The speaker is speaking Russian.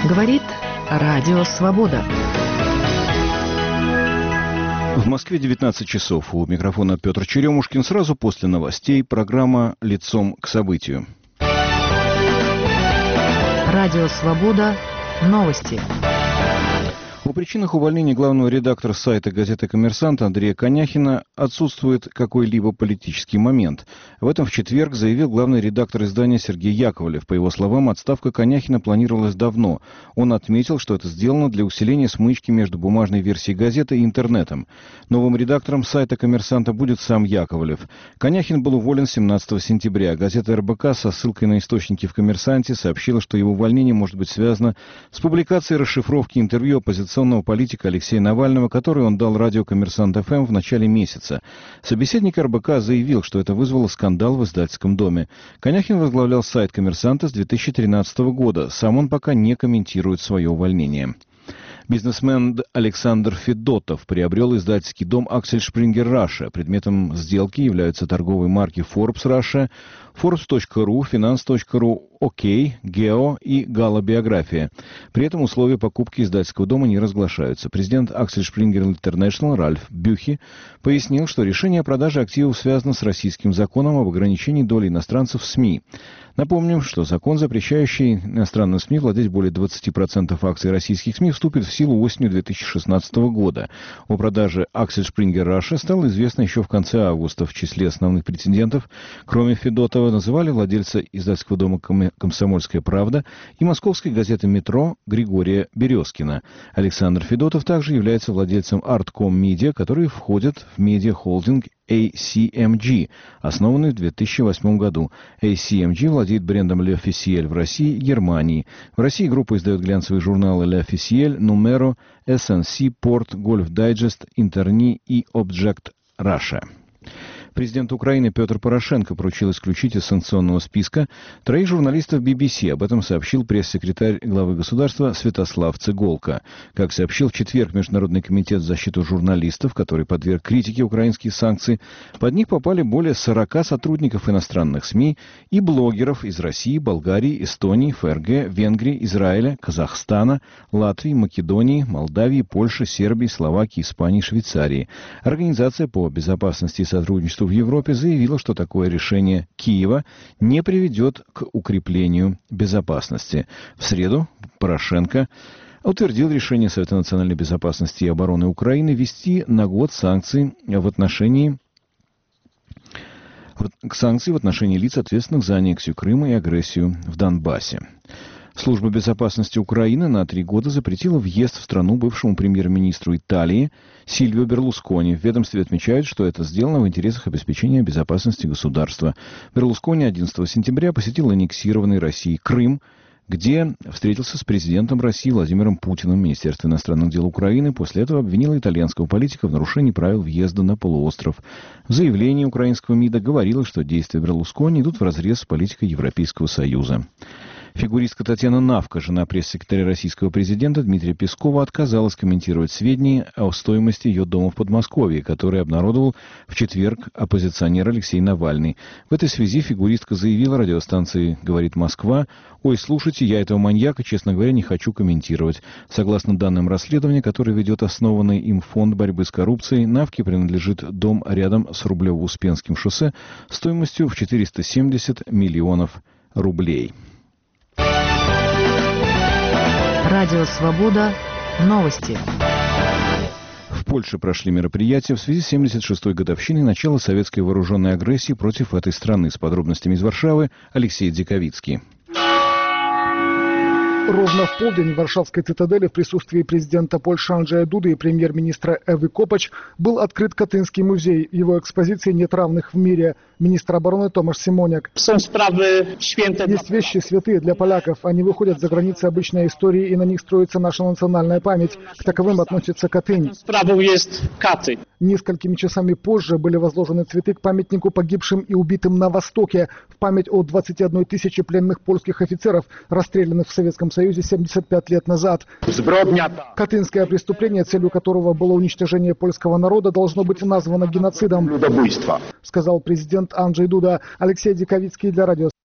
Говорит Радио Свобода. В Москве 19 часов. У микрофона Петр Черемушкин. Сразу после новостей программа «Лицом к событию». Радио Свобода. Новости. О причинах увольнения главного редактора сайта газеты «Коммерсант» Андрея Коняхина отсутствует какой-либо политический момент. В этом в четверг заявил главный редактор издания Сергей Яковлев. По его словам, отставка Коняхина планировалась давно. Он отметил, что это сделано для усиления смычки между бумажной версией газеты и интернетом. Новым редактором сайта «Коммерсанта» будет сам Яковлев. Коняхин был уволен 17 сентября. Газета РБК со ссылкой на источники в «Коммерсанте» сообщила, что его увольнение может быть связано с публикацией расшифровки интервью оппозиционного политика Алексея Навального, который он дал радио «Коммерсант ФМ» в начале месяца. Собеседник РБК заявил, что это вызвало скандал в издательском доме. Коняхин возглавлял сайт «Коммерсанта» с 2013 года. Сам он пока не комментирует свое увольнение. Бизнесмен Александр Федотов приобрел издательский дом «Аксель Шпрингер Раша». Предметом сделки являются торговые марки Forbes Russia, Forbes.ru, Finance.ru, ОК, Гео и Гала Биография. При этом условия покупки издательского дома не разглашаются. Президент Аксель Шпрингер Интернешнл Ральф Бюхи пояснил, что решение о продаже активов связано с российским законом об ограничении доли иностранцев в СМИ. Напомним, что закон, запрещающий иностранным СМИ владеть более 20% акций российских СМИ, вступит в силу осенью 2016 года. О продаже Аксель Шпрингер Раша стало известно еще в конце августа. В числе основных претендентов, кроме Федотова, называли владельца издательского дома «Комсомольская правда» и московской газеты «Метро» Григория Березкина. Александр Федотов также является владельцем Artcom Media, который входит в медиахолдинг ACMG, основанный в 2008 году. ACMG владеет брендом L'Officiel в России и Германии. В России группа издает глянцевые журналы L'Officiel, Numero, SNC, Port, Golf Digest, Interni и Object Russia. Президент Украины Петр Порошенко поручил исключить из санкционного списка 3 журналистов BBC. Об этом сообщил пресс-секретарь главы государства Святослав Цыголка. Как сообщил в четверг Международный комитет за защиту журналистов, который подверг критике украинские санкции, под них попали более 40 сотрудников иностранных СМИ и блогеров из России, Болгарии, Эстонии, ФРГ, Венгрии, Израиля, Казахстана, Латвии, Македонии, Молдавии, Польши, Сербии, Словакии, Испании, Швейцарии. Организация по безопасности и сотрудничеству в Европе заявила, что такое решение Киева не приведет к укреплению безопасности. В среду Порошенко утвердил решение Совета национальной безопасности и обороны Украины ввести на год санкции в отношении лиц, ответственных за аннексию Крыма и агрессию в Донбассе. Служба безопасности Украины на 3 года запретила въезд в страну бывшему премьер-министру Италии Сильвио Берлускони. В ведомстве отмечают, что это сделано в интересах обеспечения безопасности государства. Берлускони 11 сентября посетил аннексированный Россией Крым, где встретился с президентом России Владимиром Путиным. Министерство иностранных дел Украины после этого обвинило итальянского политика в нарушении правил въезда на полуостров. В заявлении украинского МИДа говорилось, что действия Берлускони идут вразрез с политикой Европейского Союза. Фигуристка Татьяна Навка, жена пресс-секретаря российского президента Дмитрия Пескова, отказалась комментировать сведения о стоимости ее дома в Подмосковье, которые обнародовал в четверг оппозиционер Алексей Навальный. В этой связи фигуристка заявила радиостанции «Говорит Москва»: «Ой, слушайте, я этого маньяка, честно говоря, не хочу комментировать». Согласно данным расследования, которое ведет основанный им фонд борьбы с коррупцией, Навке принадлежит дом рядом с Рублево-Успенским шоссе стоимостью в 470 миллионов рублей. Радио Свобода. Новости. В Польше прошли мероприятия в связи с 76-й годовщиной начала советской вооруженной агрессии против этой страны. С подробностями из Варшавы Алексей Диковицкий. Ровно в полдень в Варшавской цитадели в присутствии президента Польши Анджея Дуды и премьер-министра Эвы Копач был открыт Катынский музей. Его экспозиции нет равных в мире. Министр обороны Томаш Симоняк. Есть вещи святые для поляков. Они выходят за границы обычной истории, и на них строится наша национальная память. К таковым относится Катынь. Несколькими часами позже были возложены цветы к памятнику погибшим и убитым на Востоке в память о 21 тысяче пленных польских офицеров, расстрелянных в Советском Союзе 75 лет назад. Катынское преступление, целью которого было уничтожение польского народа, должно быть названо геноцидом, сказал президент Анджей Дуда. Алексей Диковицкий для радио.